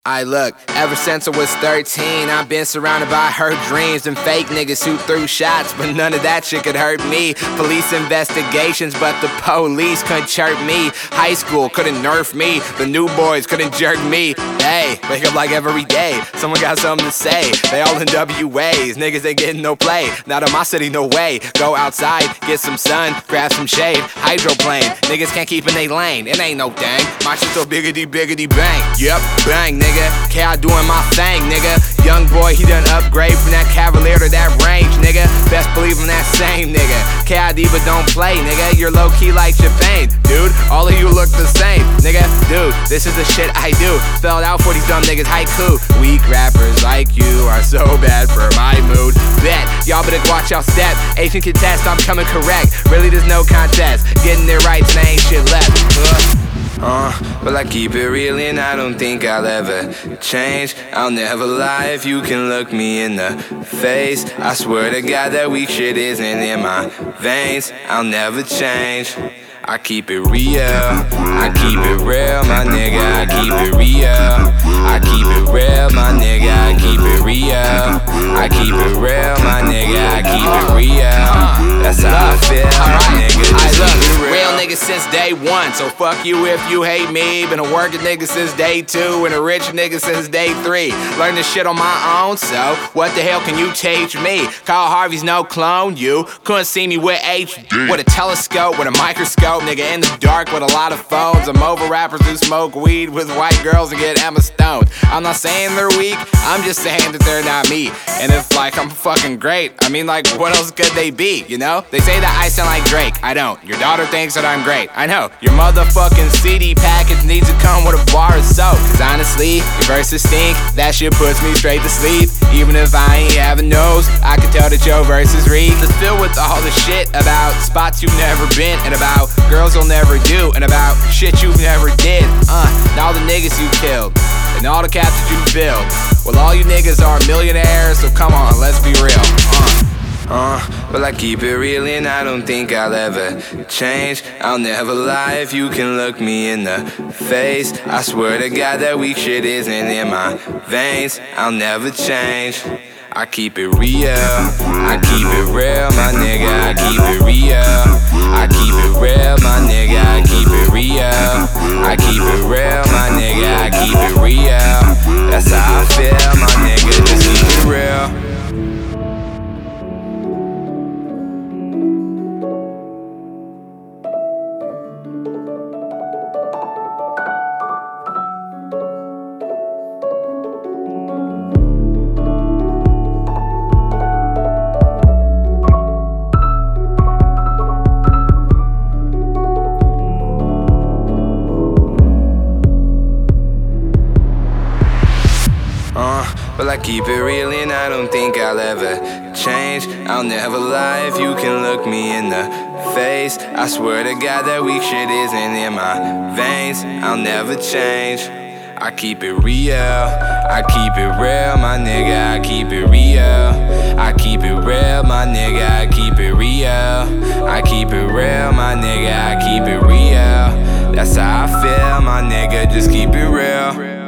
Look, ever since I was 13, I've been surrounded by hurt dreams and fake niggas who threw shots, but none of that shit could hurt me. Police investigations, but the police couldn't chirp me. High school couldn't nerf me, the new boys couldn't jerk me. Hey, wake up like every day, someone got something to say. They all in WAs, niggas ain't getting no play. Not in my city, no way. Go outside, get some sun, grab some shade. Hydroplane, niggas can't keep in they lane. It ain't no thing, my shit so biggity bang. Yep, bang nigga. K.I. doing my thing, nigga. Young boy, he done upgrade from that Cavalier to that range, nigga. Best believe I'm that same nigga. K.I.D. but don't play, nigga. You're low-key like Champagne, dude. All of you look the same, nigga. Dude, this is the shit I do. Spell it out for these dumb niggas, haiku. Weak rappers like you are so bad for my mood. Bet, y'all better watch y'all step. Asian contest, I'm coming correct. Really, there's no contest. Getting it right, and ain't shit left. But I keep it real and I don't think I'll ever change. I'll never lie if you can look me in the face. I swear to God that weak shit isn't in my veins. I'll never change. I keep it real, I keep it real, my nigga, I keep it real. I keep it real, my nigga, I keep it real. I keep it real, my nigga, I keep it real. That's how I feel, my nigga, just keep it real. Nigga since day one, so fuck you if you hate me. Been a working nigga since day two, and a rich nigga since day three. Learned this shit on my own, so what the hell can you teach me? Kyle Harvey's no clone, you couldn't see me with HD. With a telescope, with a microscope, nigga in the dark with a lot of phones. I'm over rappers who smoke weed with white girls and get Emma Stone. I'm not saying they're weak, I'm just saying that they're not me. And if like I'm fucking great, I mean like what else could they be, you know? They say that I sound like Drake, I don't. Your daughter thinks that I'm great, I know. Your motherfucking CD package needs to come with a bar of soap. Cause honestly, your verses stink, that shit puts me straight to sleep. Even if I ain't having nose, I can tell that your verses read. It's filled with all the shit about spots you've never been, and about girls you'll never do, and about shit you've never did. And all the niggas you killed, and all the cats that you built. Well, all you niggas are millionaires, so come on, let's be real. Well, I keep it real and I don't think I'll ever change. I'll never lie if you can look me in the face. I swear to God that weak shit isn't in my veins. I'll never change. I keep it real, I keep it real, my nigga, I keep it real. I keep it real, my nigga, I keep it real. I keep it real, my nigga, I keep it real. That's how I feel, my nigga, just keep it real. Well, I keep it real and I don't think I'll ever change. I'll never lie if you can look me in the face. I swear to God that weak shit isn't in my veins. I'll never change. I keep it real, I keep it real, my nigga, I keep it real. I keep it real, my nigga, I keep it real. I keep it real, my nigga, I keep it real. That's how I feel, my nigga, just keep it real.